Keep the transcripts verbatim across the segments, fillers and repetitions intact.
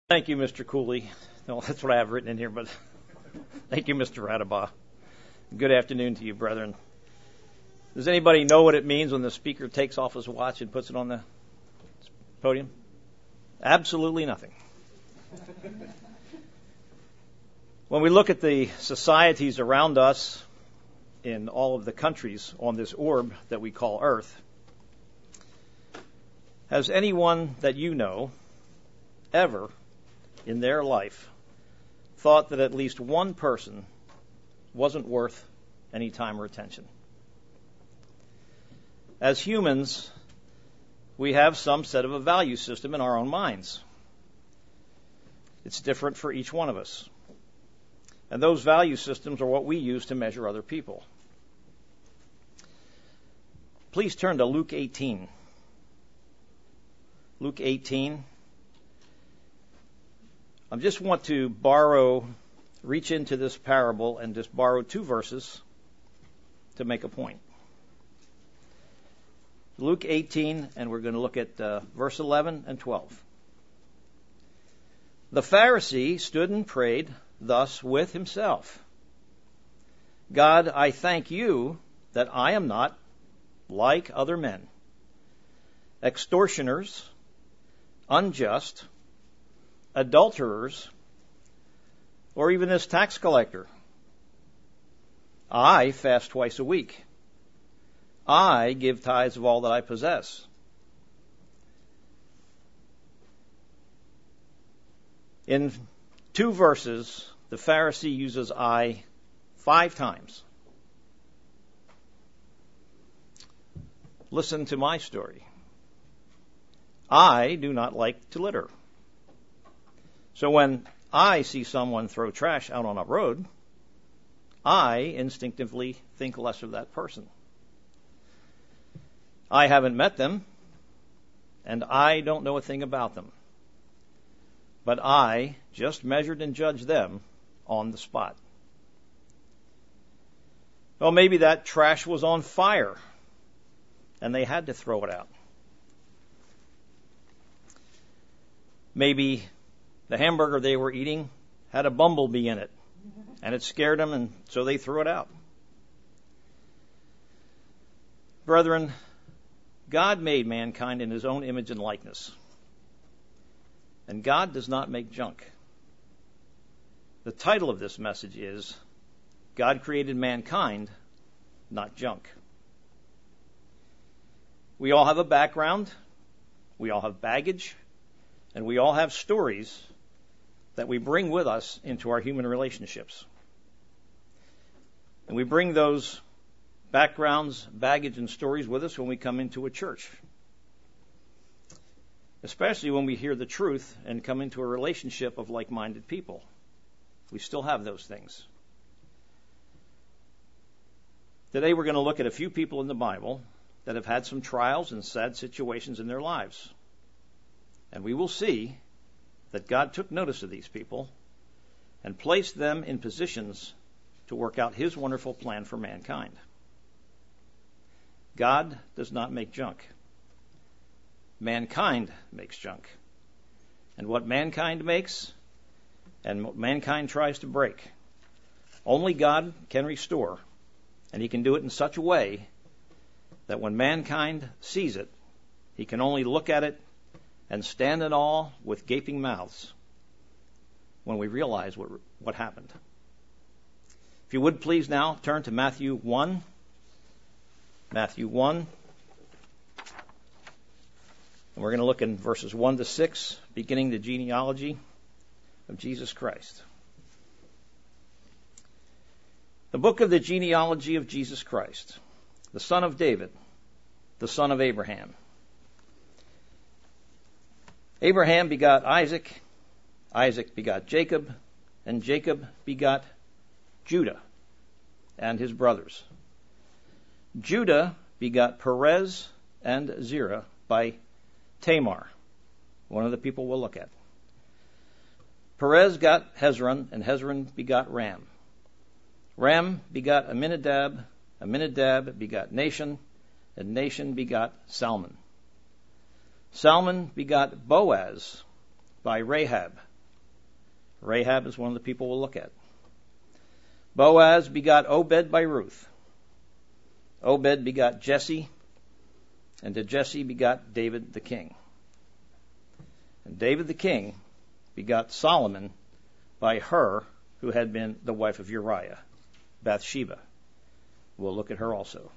Thank you, Mister Cooley. No, that's what I have written in here, but thank you, Mister Radabaugh. Good afternoon to you, brethren. Does anybody know what it means when the speaker takes off his watch and puts it on the podium? Absolutely nothing. When we look at the societies around us in all of the countries on this orb that we call Earth, has anyone that you know ever in their life thought that at least one person wasn't worth any time or attention? As humans, we have some set of a value system in our own minds. It's different for each one of us. And those value systems are what we use to measure other people. Please turn to Luke eighteen. Luke eighteen. I just want to borrow, reach into this parable and just borrow two verses to make a point. Luke eighteen, and we're going to look at uh, verse eleven and twelve. The Pharisee stood and prayed thus with himself. God, I thank you that I am not like other men, extortioners, unjust, adulterers, or even this tax collector. I fast twice a week. I give tithes of all that I possess. In two verses, the Pharisee uses I five times. Listen to my story. I do not like to litter. So when I see someone throw trash out on a road, I instinctively think less of that person. I haven't met them, and I don't know a thing about them. But I just measured and judged them on the spot. Well, maybe that trash was on fire, and they had to throw it out. Maybe the hamburger they were eating had a bumblebee in it, and it scared them, and so they threw it out. Brethren, God made mankind in his own image and likeness. And God does not make junk. The title of this message is, God created mankind, not junk. We all have a background, we all have baggage, and we all have stories that we bring with us into our human relationships. And we bring those backgrounds, baggage, and stories with us when we come into a church. Especially when we hear the truth and come into a relationship of like-minded people. We still have those things. Today we're going to look at a few people in the Bible that have had some trials and sad situations in their lives. And we will see that God took notice of these people and placed them in positions to work out his wonderful plan for mankind. God does not make junk. Mankind makes junk. And what mankind makes and what mankind tries to break, only God can restore. And he can do it in such a way that when mankind sees it, he can only look at it and stand in awe with gaping mouths when we realize what, what happened. If you would please now turn to Matthew one. Matthew one. And we're going to look in verses one to six, beginning the genealogy of Jesus Christ. The book of the genealogy of Jesus Christ, the son of David, the son of Abraham. Abraham begot Isaac, Isaac begot Jacob, and Jacob begot Judah and his brothers. Judah begot Perez and Zerah by Tamar, one of the people we'll look at. Perez got Hezron, and Hezron begot Ram. Ram begot Amminadab, Amminadab begot Nahshon, and Nahshon begot Salmon. Salmon begot Boaz by Rahab, Rahab is one of the people we'll look at. Boaz begot Obed by Ruth. Obed begot Jesse, and to Jesse begot David the king. And David the king begot Solomon by her who had been the wife of Uriah, Bathsheba. We'll look at her also.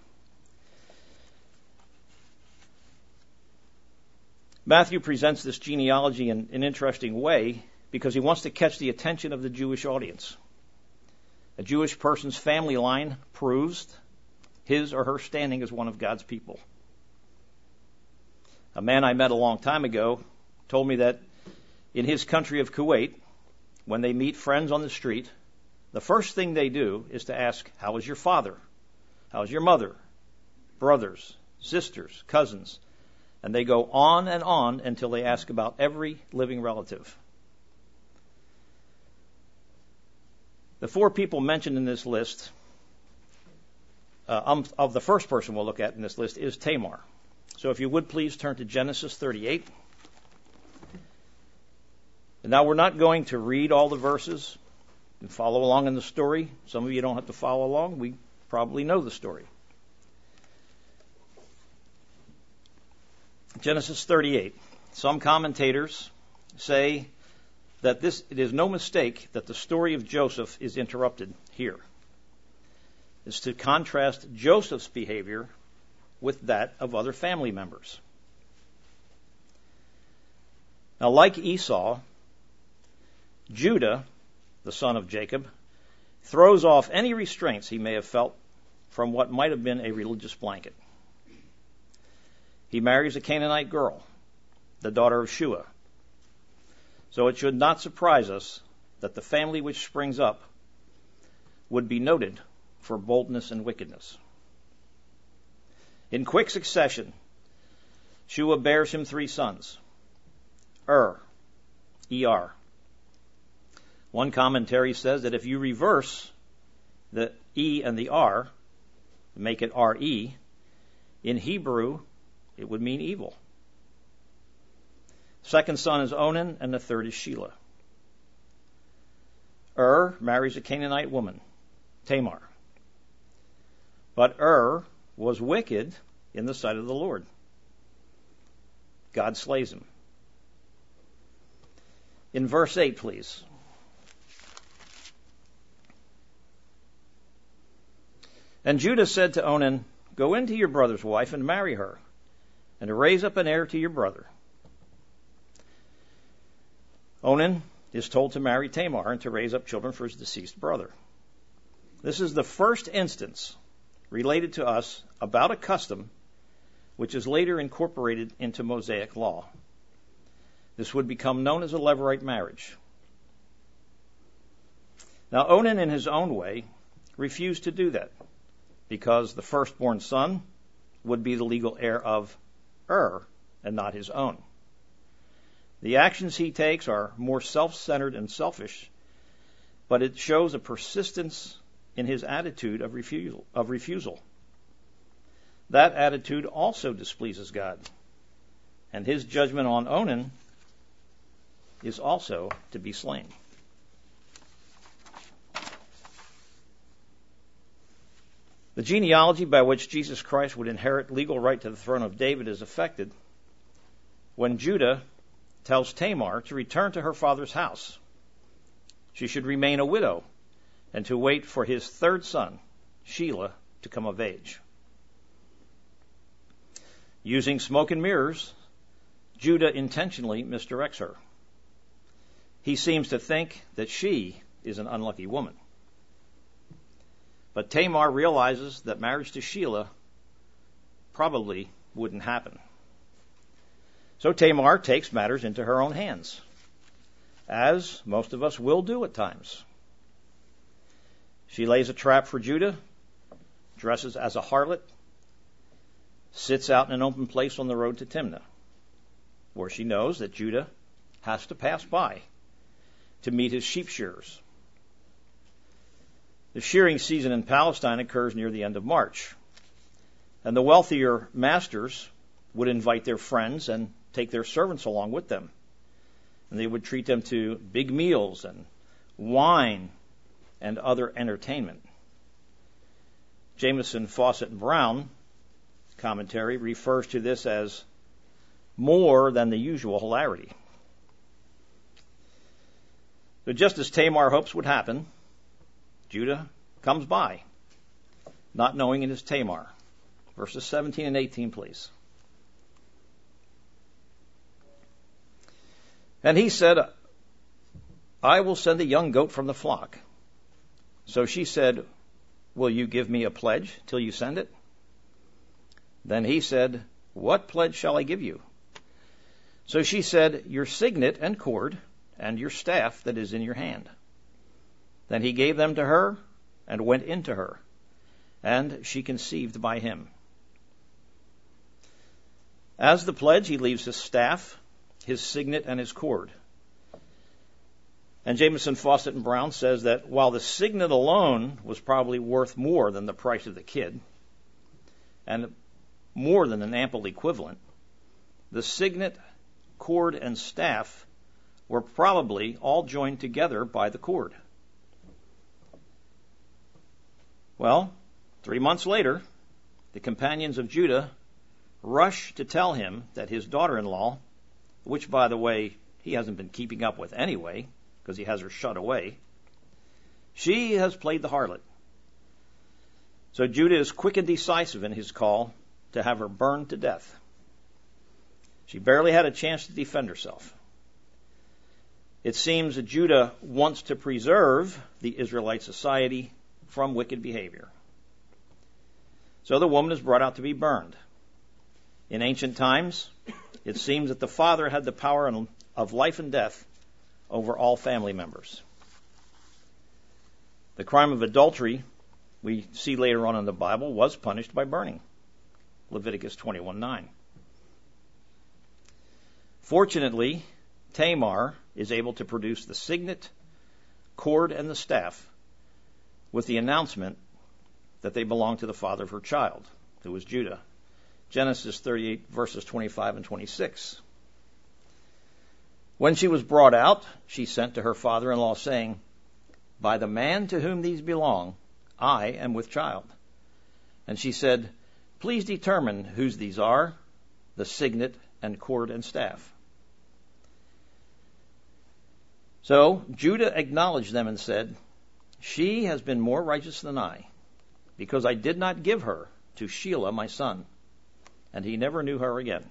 Matthew presents this genealogy in an interesting way because he wants to catch the attention of the Jewish audience. A Jewish person's family line proves his or her standing as one of God's people. A man I met a long time ago told me that in his country of Kuwait, when they meet friends on the street, the first thing they do is to ask, how is your father? How's your mother? Brothers, sisters, cousins? And they go on and on until they ask about every living relative. The four people mentioned in this list, uh, um, of the first person we'll look at in this list, is Tamar. So if you would please turn to Genesis thirty-eight. And now we're not going to read all the verses and follow along in the story. Some of you don't have to follow along. We probably know the story. Genesis thirty-eight. Some commentators say that this it is no mistake that the story of Joseph is interrupted here. It's to contrast Joseph's behavior with that of other family members. Now, like Esau, Judah, the son of Jacob, throws off any restraints he may have felt from what might have been a religious blanket. He marries a Canaanite girl, the daughter of Shua. So it should not surprise us that the family which springs up would be noted for boldness and wickedness. In quick succession, Shua bears him three sons. Er, E R. One commentary says that if you reverse the E and the R, make it R E, in Hebrew, it would mean evil. Second son is Onan, and the third is Shelah. Er marries a Canaanite woman, Tamar. But Er was wicked in the sight of the Lord. God slays him. In verse eight, please. And Judah said to Onan, go into your brother's wife and marry her, and to raise up an heir to your brother. Onan is told to marry Tamar and to raise up children for his deceased brother. This is the first instance related to us about a custom which is later incorporated into Mosaic law. This would become known as a Levirate marriage. Now, Onan, in his own way, refused to do that because the firstborn son would be the legal heir of Er and not his own. The actions he takes are more self-centered and selfish, but it shows a persistence in his attitude of refusal. Of refusal. That attitude also displeases God, and his judgment on Onan is also to be slain. The genealogy by which Jesus Christ would inherit legal right to the throne of David is affected when Judah tells Tamar to return to her father's house. She should remain a widow and to wait for his third son, Shelah, to come of age. Using smoke and mirrors, Judah intentionally misdirects her. He seems to think that she is an unlucky woman. But Tamar realizes that marriage to Shelah probably wouldn't happen. So Tamar takes matters into her own hands, as most of us will do at times. She lays a trap for Judah, dresses as a harlot, sits out in an open place on the road to Timnah, where she knows that Judah has to pass by to meet his sheep shearers. The shearing season in Palestine occurs near the end of March, and the wealthier masters would invite their friends and take their servants along with them. And they would treat them to big meals and wine, and other entertainment. Jamieson, Fausset, and Brown commentary refers to this as more than the usual hilarity. But just as Tamar hopes would happen, Judah comes by, not knowing it is Tamar. Verses seventeen and eighteen, please. And he said, I will send a young goat from the flock. So she said, will you give me a pledge till you send it? Then he said, what pledge shall I give you? So she said, your signet and cord, and your staff that is in your hand. Then he gave them to her, and went into her, and she conceived by him. As the pledge, he leaves his staff, his signet, and his cord. And Jamieson, Fausset, and Brown says that while the signet alone was probably worth more than the price of the kid, and more than an ample equivalent, the signet, cord, and staff were probably all joined together by the cord. Well, three months later, the companions of Judah rush to tell him that his daughter-in-law, which, by the way, he hasn't been keeping up with anyway, because he has her shut away, she has played the harlot. So Judah is quick and decisive in his call to have her burned to death. She barely had a chance to defend herself. It seems that Judah wants to preserve the Israelite society from wicked behavior. So the woman is brought out to be burned. In ancient times, it seems that the father had the power of life and death over all family members. The crime of adultery, we see later on in the Bible, was punished by burning. Leviticus twenty-one nine. Fortunately, Tamar is able to produce the signet, cord, and the staff with the announcement that they belong to the father of her child, who was Judah. Genesis thirty-eight, verses twenty-five and twenty-six. When she was brought out, she sent to her father-in-law, saying, by the man to whom these belong, I am with child. And she said, please determine whose these are, the signet and cord and staff. So Judah acknowledged them and said, she has been more righteous than I, because I did not give her to Shelah my son, and he never knew her again.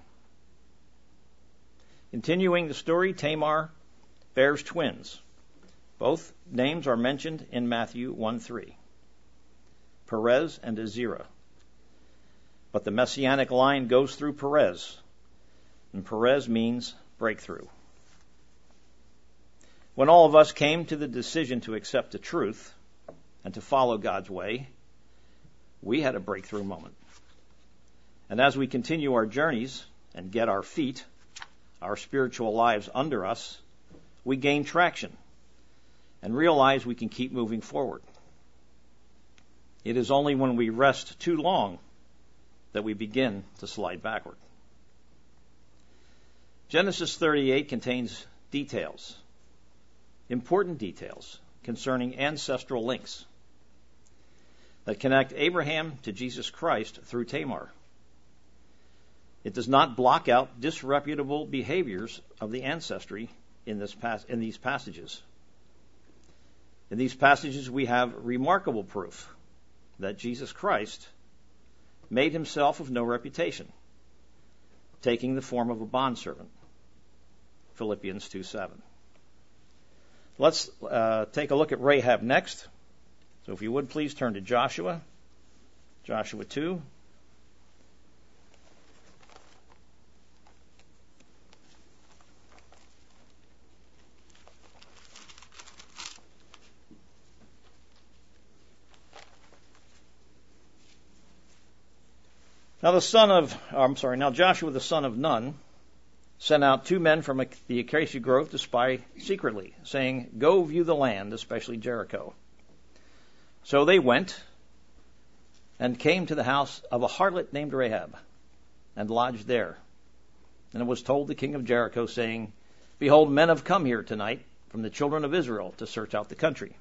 Continuing the story, Tamar bears twins. Both names are mentioned in Matthew one three, Perez and Ezerah. But the messianic line goes through Perez, and Perez means breakthrough. When all of us came to the decision to accept the truth and to follow God's way, we had a breakthrough moment. And as we continue our journeys and get our feet, our spiritual lives under us, we gain traction and realize we can keep moving forward. It is only when we rest too long that we begin to slide backward. Genesis thirty-eight contains details, important details concerning ancestral links that connect Abraham to Jesus Christ through Tamar. It does not block out disreputable behaviors of the ancestry in, this pas- in these passages. In these passages, we have remarkable proof that Jesus Christ made himself of no reputation, taking the form of a bondservant. Philippians two seven. Let's uh, take a look at Rahab next. So if you would, please turn to Joshua. Joshua two. Now the son of, I'm sorry, now Joshua the son of Nun sent out two men from the acacia grove to spy secretly, saying, go view the land, especially Jericho. So they went and came to the house of a harlot named Rahab and lodged there. And it was told the king of Jericho, saying, behold, men have come here tonight from the children of Israel to search out the country.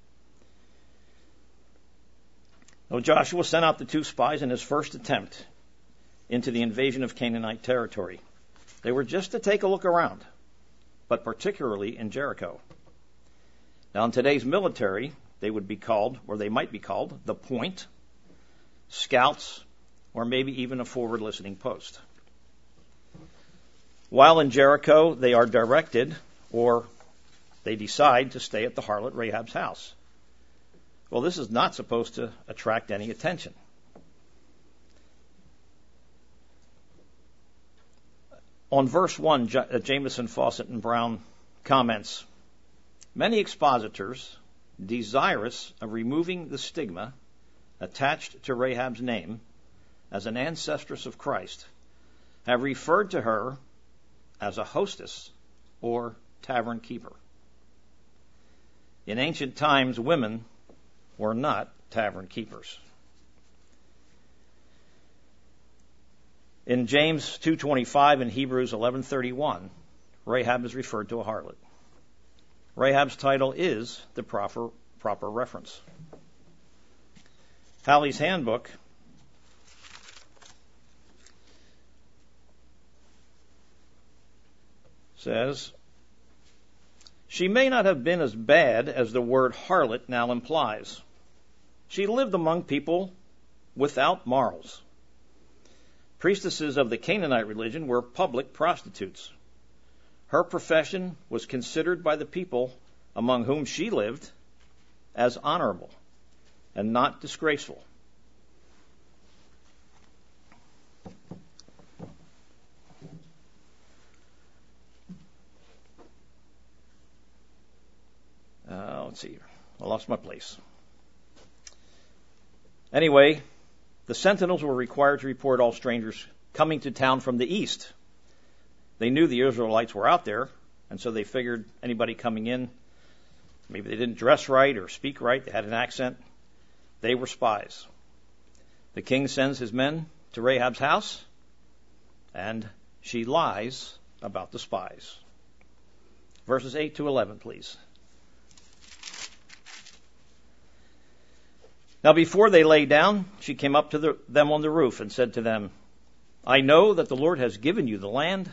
So Joshua sent out the two spies in his first attempt into the invasion of Canaanite territory. They were just to take a look around, but particularly in Jericho. Now, in today's military, they would be called, or they might be called, the point, scouts, or maybe even a forward listening post. While in Jericho, they are directed, or they decide to stay at the harlot Rahab's house. Well, this is not supposed to attract any attention. On verse one, J- uh, Jameson, Fawcett, and Brown comments, many expositors, desirous of removing the stigma attached to Rahab's name as an ancestress of Christ, have referred to her as a hostess or tavern keeper. In ancient times, women were not tavern keepers. In James two twenty-five and Hebrews eleven thirty-one, Rahab is referred to a harlot. Rahab's title is the proper, proper reference. Halley's Handbook says, she may not have been as bad as the word harlot now implies. She lived among people without morals. Priestesses of the Canaanite religion were public prostitutes. Her profession was considered by the people among whom she lived as honorable and not disgraceful. Uh, let's see here. I lost my place. Anyway, the sentinels were required to report all strangers coming to town from the east. They knew the Israelites were out there, and so they figured anybody coming in, maybe they didn't dress right or speak right, they had an accent, they were spies. The king sends his men to Rahab's house, and she lies about the spies. Verses eight to eleven, please. Now before they lay down, she came up to the, them on the roof and said to them, I know that the Lord has given you the land,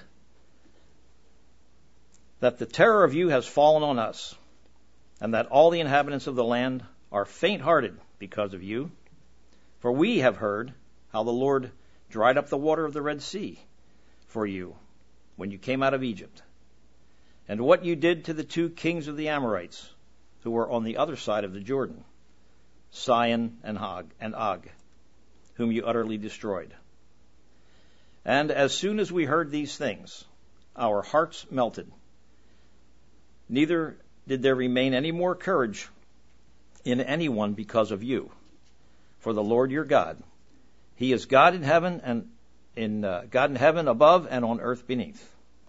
that the terror of you has fallen on us, and that all the inhabitants of the land are faint-hearted because of you. For we have heard how the Lord dried up the water of the Red Sea for you when you came out of Egypt, and what you did to the two kings of the Amorites who were on the other side of the Jordan, Sihon and Og, and Og, whom you utterly destroyed. And as soon as we heard these things, our hearts melted. Neither did there remain any more courage in anyone because of you. For the Lord your God, He is God in heaven and in uh, God in heaven above and on earth beneath.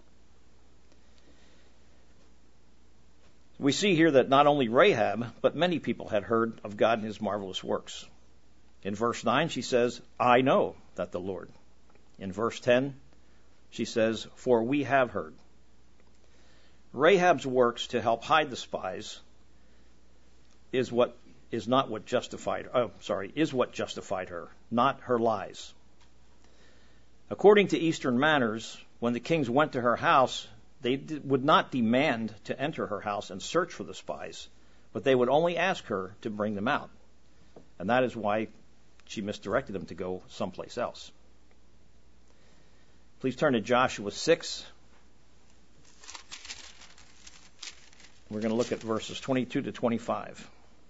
We see here that not only Rahab, but many people had heard of God and His marvelous works. In verse nine, she says, I know that the Lord. In verse ten, she says, for we have heard. Rahab's works to help hide the spies is what is not what justified, oh, sorry, is what justified her, not her lies. According to Eastern manners, when the kings went to her house, they would not demand to enter her house and search for the spies, but they would only ask her to bring them out. And that is why she misdirected them to go someplace else. Please turn to Joshua six. We're going to look at verses twenty-two to twenty-five.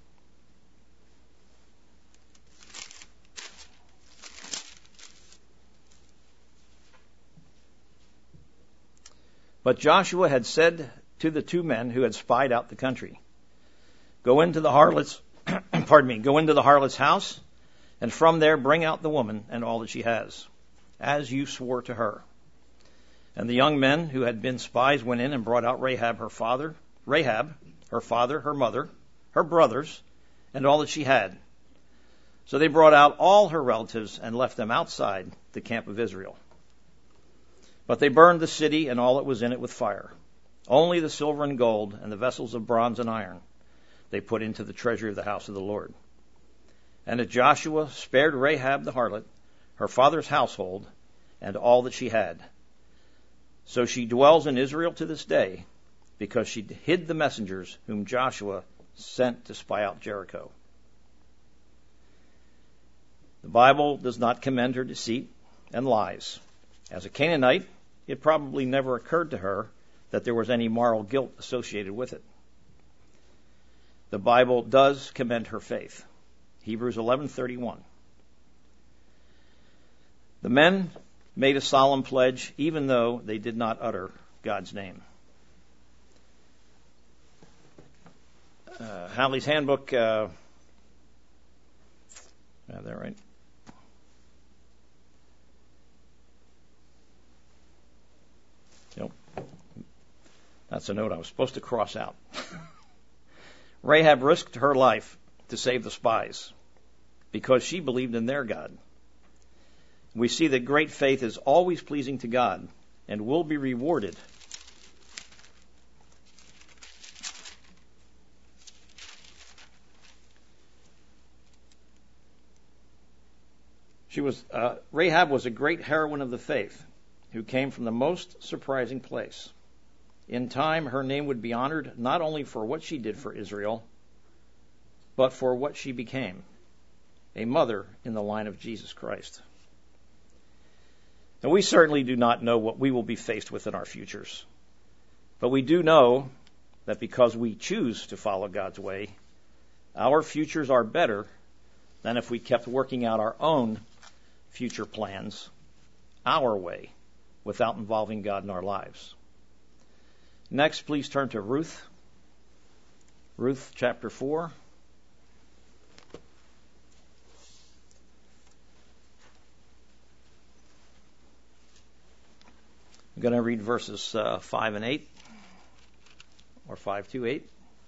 But Joshua had said to the two men who had spied out the country, go into the harlot's, pardon me, go into the harlot's house, and from there bring out the woman and all that she has, as you swore to her. And the young men who had been spies went in and brought out Rahab, her father, Rahab, her father, her mother, her brothers, and all that she had. So they brought out all her relatives and left them outside the camp of Israel. But they burned the city and all that was in it with fire. Only the silver and gold and the vessels of bronze and iron they put into the treasury of the house of the Lord. And Joshua spared Rahab the harlot, her father's household, and all that she had. So she dwells in Israel to this day, because she hid the messengers whom Joshua sent to spy out Jericho. The Bible does not commend her deceit and lies. As a Canaanite, it probably never occurred to her that there was any moral guilt associated with it. The Bible does commend her faith. Hebrews eleven thirty-one. The men made a solemn pledge, even though they did not utter God's name. Uh, Halley's Handbook, uh, have that right? Nope. That's a note I was supposed to cross out. Rahab risked her life to save the spies because she believed in their God. We see that great faith is always pleasing to God and will be rewarded. She was uh, Rahab was a great heroine of the faith who came from the most surprising place. In time, her name would be honored not only for what she did for Israel, but for what she became, a mother in the line of Jesus Christ. Now, we certainly do not know what we will be faced with in our futures, but we do know that because we choose to follow God's way, our futures are better than if we kept working out our own future plans our way without involving God in our lives. Next, please turn to Ruth. Ruth chapter four. I'm going to read verses uh, five and eight, or five to eight.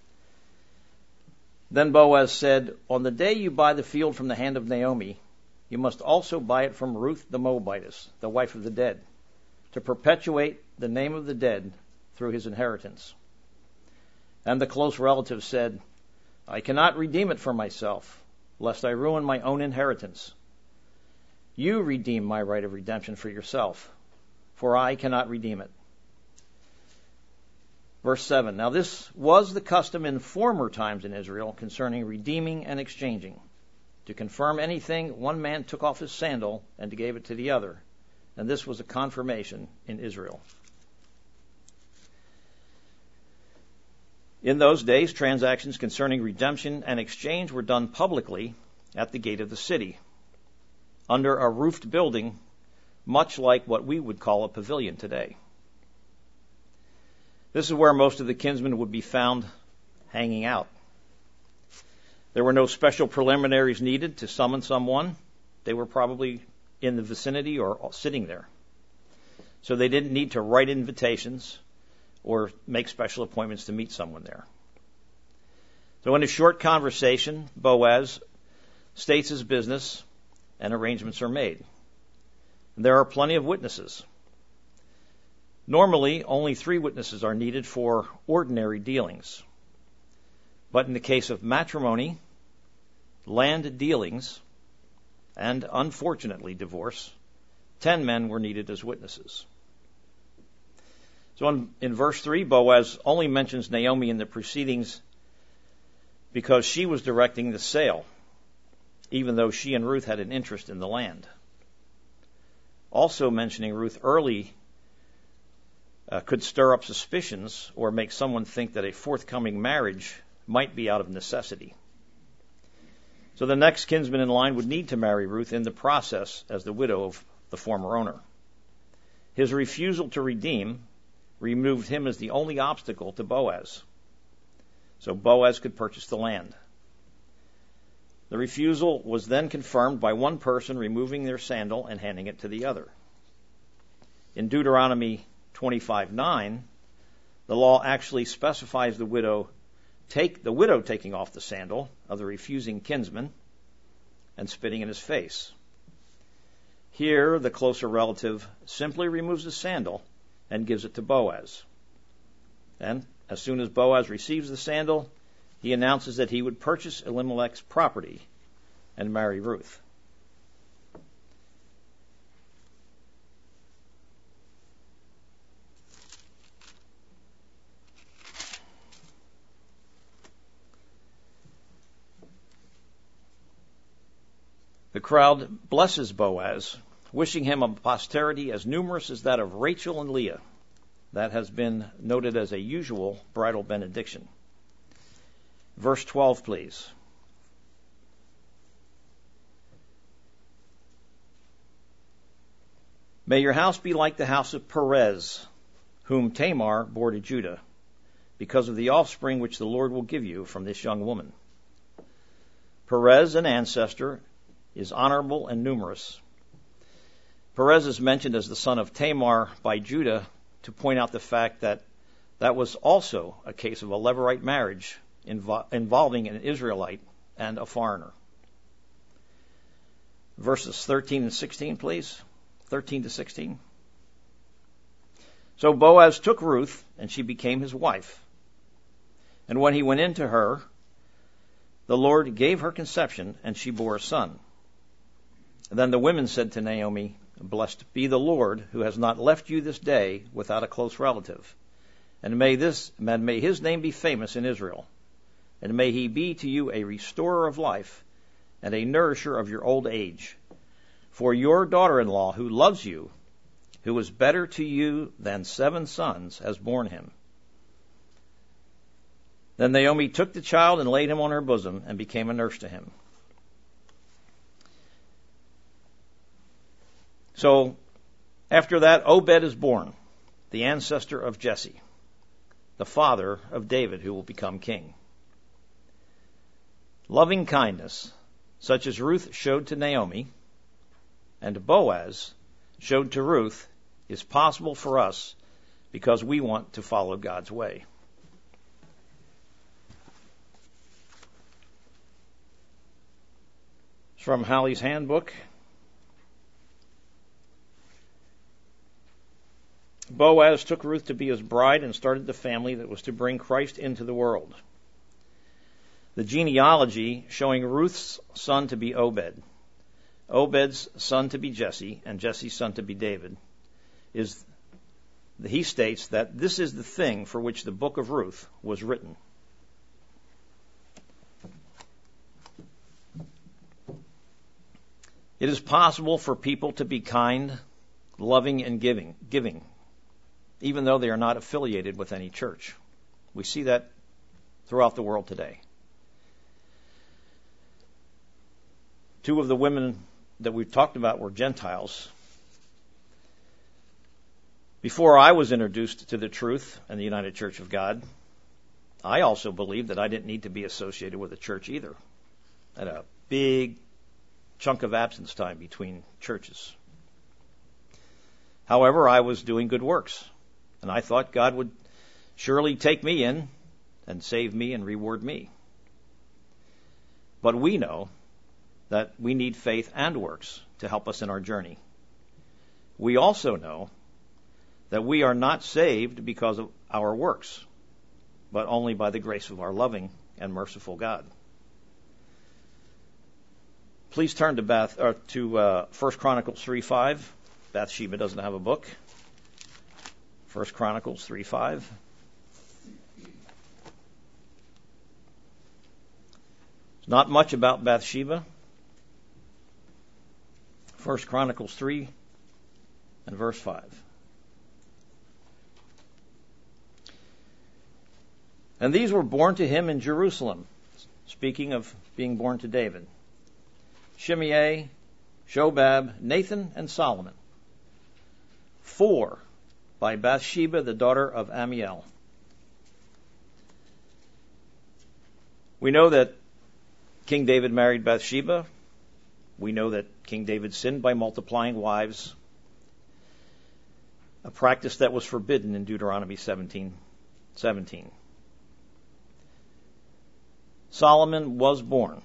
Then Boaz said, "On the day you buy the field from the hand of Naomi, you must also buy it from Ruth the Moabitess, the wife of the dead, to perpetuate the name of the dead through his inheritance." And the close relative said, "I cannot redeem it for myself, lest I ruin my own inheritance. You redeem my right of redemption for yourself, for I cannot redeem it." Verse seven, "Now this was the custom in former times in Israel concerning redeeming and exchanging. To confirm anything, one man took off his sandal and gave it to the other, and this was a confirmation in Israel." In those days, transactions concerning redemption and exchange were done publicly at the gate of the city, under a roofed building, much like what we would call a pavilion today. This is where most of the kinsmen would be found hanging out. There were no special preliminaries needed to summon someone. They were probably in the vicinity or sitting there. So they didn't need to write invitations or make special appointments to meet someone there. So in a short conversation, Boaz states his business and arrangements are made. There are plenty of witnesses. Normally, only three witnesses are needed for ordinary dealings. But in the case of matrimony, land dealings, and unfortunately divorce, ten men were needed as witnesses. So in, in verse three, Boaz only mentions Naomi in the proceedings because she was directing the sale, even though she and Ruth had an interest in the land. Also mentioning Ruth early uh, could stir up suspicions or make someone think that a forthcoming marriage might be out of necessity. So the next kinsman in line would need to marry Ruth in the process as the widow of the former owner. His refusal to redeem removed him as the only obstacle to Boaz. So Boaz could purchase the land. The refusal was then confirmed by one person removing their sandal and handing it to the other. In Deuteronomy twenty-five nine, the law actually specifies the widow take the widow taking off the sandal of the refusing kinsman and spitting in his face. Here, the closer relative simply removes the sandal and gives it to Boaz. And as soon as Boaz receives the sandal, he announces that he would purchase Elimelech's property and marry Ruth. The crowd blesses Boaz, wishing him a posterity as numerous as that of Rachel and Leah. That has been noted as a usual bridal benediction. Verse twelve, please. May your house be like the house of Perez, whom Tamar bore to Judah, because of the offspring which the Lord will give you from this young woman. Perez, an ancestor, is honorable and numerous. Perez is mentioned as the son of Tamar by Judah to point out the fact that that was also a case of a Levirate marriage invo- involving an Israelite and a foreigner. Verses thirteen and sixteen, please. thirteen to sixteen. So Boaz took Ruth, and she became his wife. And when he went in to her, the Lord gave her conception, and she bore a son. And then the women said to Naomi, Blessed be the Lord, who has not left you this day without a close relative. And may this, and may his name be famous in Israel. And may he be to you a restorer of life and a nourisher of your old age. For your daughter-in-law, who loves you, who is better to you than seven sons, has borne him. Then Naomi took the child and laid him on her bosom and became a nurse to him. So, after that, Obed is born, the ancestor of Jesse, the father of David, who will become king. Loving kindness, such as Ruth showed to Naomi, and Boaz showed to Ruth, is possible for us because we want to follow God's way. It's from Halley's Handbook. Boaz took Ruth to be his bride and started the family that was to bring Christ into the world. The genealogy showing Ruth's son to be Obed, Obed's son to be Jesse, and Jesse's son to be David, is, he states that this is the thing for which the book of Ruth was written. It is possible for people to be kind, loving, and giving, giving, even though they are not affiliated with any church. We see that throughout the world today. Two of the women that we've talked about were Gentiles. Before I was introduced to the truth and the United Church of God, I also believed that I didn't need to be associated with a church either. I had a big chunk of absence time between churches. However, I was doing good works, and I thought God would surely take me in and save me and reward me. But we know that we need faith and works to help us in our journey. We also know that we are not saved because of our works, but only by the grace of our loving and merciful God. Please turn to Bath or to uh, First Chronicles three five. Bathsheba doesn't have a book. First Chronicles three five. There's not much about Bathsheba. First Chronicles three and verse five. And these were born to him in Jerusalem, speaking of being born to David: Shimei, Shobab, Nathan, and Solomon. Four by Bathsheba, the daughter of Amiel. We know that King David married Bathsheba. We know that King David sinned by multiplying wives, a practice that was forbidden in Deuteronomy seventeen seventeen. Solomon was born.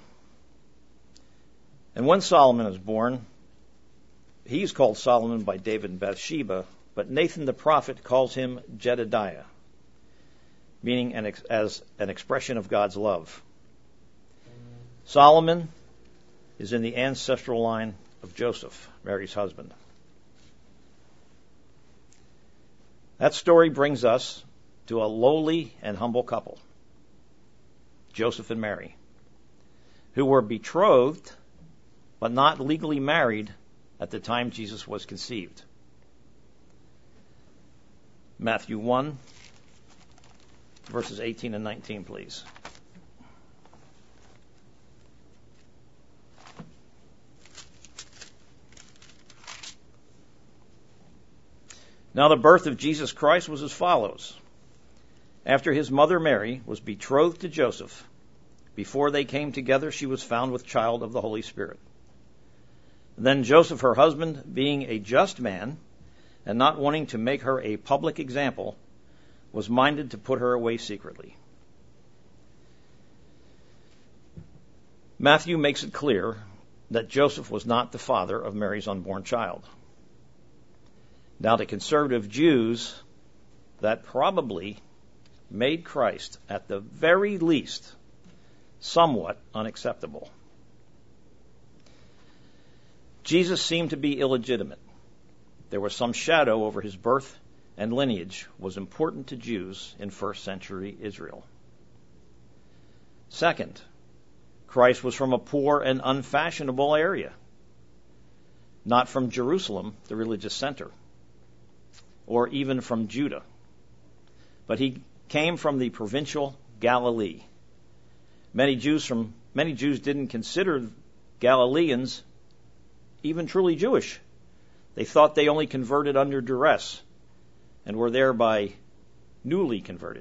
And when Solomon is born, he's called Solomon by David and Bathsheba, but Nathan the prophet calls him Jedediah. meaning an ex- as an expression of God's love. Solomon is in the ancestral line of Joseph, Mary's husband. That story brings us to a lowly and humble couple, Joseph and Mary, who were betrothed but not legally married at the time Jesus was conceived. Matthew one, verses eighteen and nineteen, please. Now the birth of Jesus Christ was as follows. After his mother Mary was betrothed to Joseph, before they came together, she was found with child of the Holy Spirit. Then Joseph, her husband, being a just man, and not wanting to make her a public example, was minded to put her away secretly. Matthew makes it clear that Joseph was not the father of Mary's unborn child. Now, to conservative Jews, that probably made Christ, at the very least, somewhat unacceptable. Jesus seemed to be illegitimate. There was some shadow over his birth, and lineage was important to Jews in first century Israel. Second, Christ was from a poor and unfashionable area, not from Jerusalem, the religious center, or even from Judah, but he came from the provincial Galilee. Many Jews from many Jews didn't consider Galileans even truly Jewish. They thought they only converted under duress and were thereby newly converted.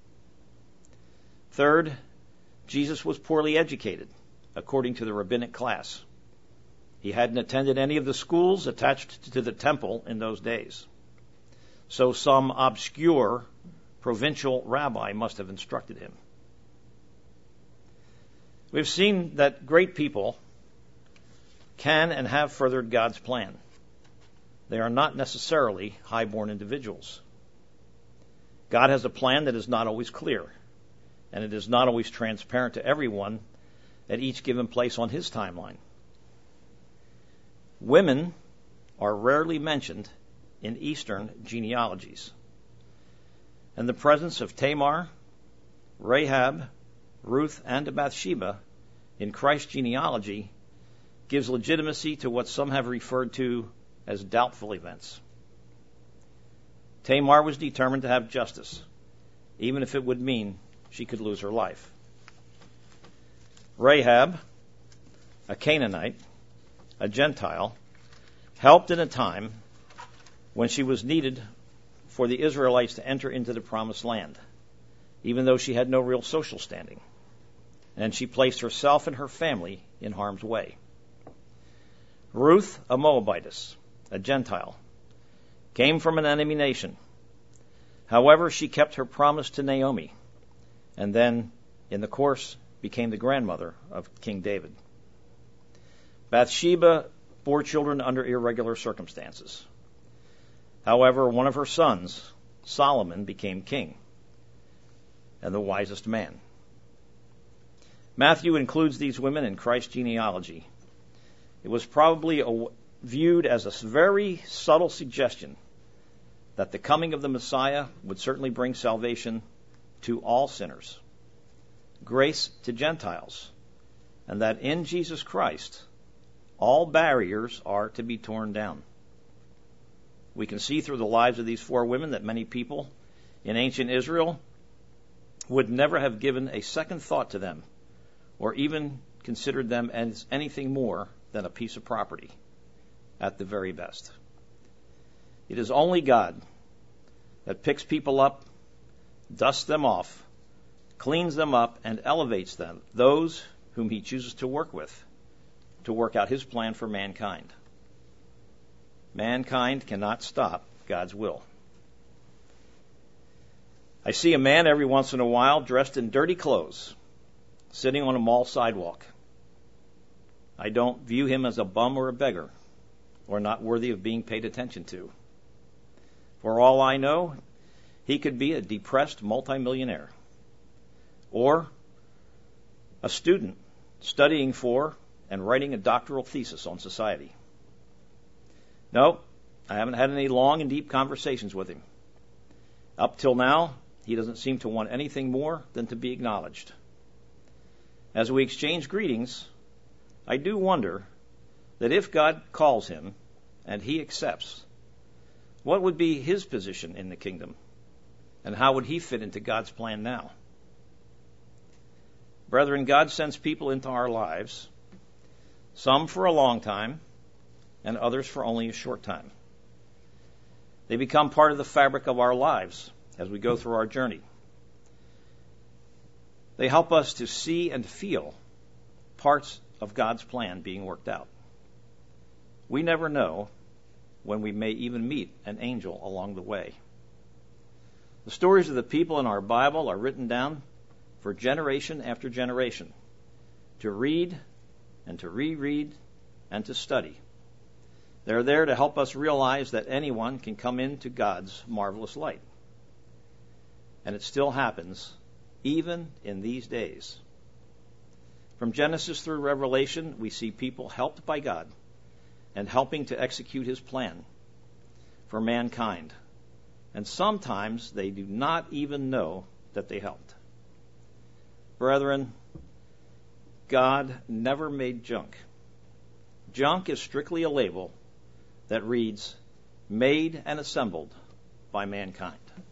Third, Jesus was poorly educated, according to the rabbinic class. He hadn't attended any of the schools attached to the temple in those days. So some obscure provincial rabbi must have instructed him. We've seen that great people can and have furthered God's plan. They are not necessarily high-born individuals. God has a plan that is not always clear, and it is not always transparent to everyone at each given place on his timeline. Women are rarely mentioned in Eastern genealogies, and the presence of Tamar, Rahab, Ruth, and Bathsheba in Christ's genealogy gives legitimacy to what some have referred to as doubtful events. Tamar was determined to have justice, even if it would mean she could lose her life. Rahab, a Canaanite, a Gentile, helped in a time when she was needed for the Israelites to enter into the promised land, even though she had no real social standing, and she placed herself and her family in harm's way. Ruth, a Moabitess, a Gentile, came from an enemy nation. However, she kept her promise to Naomi, and then, in the course, became the grandmother of King David. Bathsheba bore children under irregular circumstances. However, one of her sons, Solomon, became king, and the wisest man. Matthew includes these women in Christ's genealogy. It was probably a, viewed as a very subtle suggestion that the coming of the Messiah would certainly bring salvation to all sinners, grace to Gentiles, and that in Jesus Christ, all barriers are to be torn down. We can see through the lives of these four women that many people in ancient Israel would never have given a second thought to them, or even considered them as anything more than a piece of property, at the very best. It is only God that picks people up, dusts them off, cleans them up, and elevates them, those whom he chooses to work with, to work out his plan for mankind. Mankind cannot stop God's will. I see a man every once in a while dressed in dirty clothes, sitting on a mall sidewalk. I don't view him as a bum or a beggar, or not worthy of being paid attention to. For all I know, He could be a depressed multimillionaire, or a student studying for and writing a doctoral thesis on society. No, I haven't had any long and deep conversations with him. Up till now, he doesn't seem to want anything more than to be acknowledged. As we exchange greetings, I do wonder that if God calls him and he accepts, what would be his position in the kingdom? And how would he fit into God's plan now? Brethren, God sends people into our lives, some for a long time, and others for only a short time. They become part of the fabric of our lives as we go through our journey. They help us to see and feel parts of God's plan being worked out. We never know when we may even meet an angel along the way. The stories of the people in our Bible are written down for generation after generation, to read and to reread and to study. They're there to help us realize that anyone can come into God's marvelous light. And it still happens even in these days. From Genesis through Revelation, we see people helped by God and helping to execute his plan for mankind. And sometimes they do not even know that they helped. Brethren, God never made junk. Junk is strictly a label that reads, made and assembled by mankind.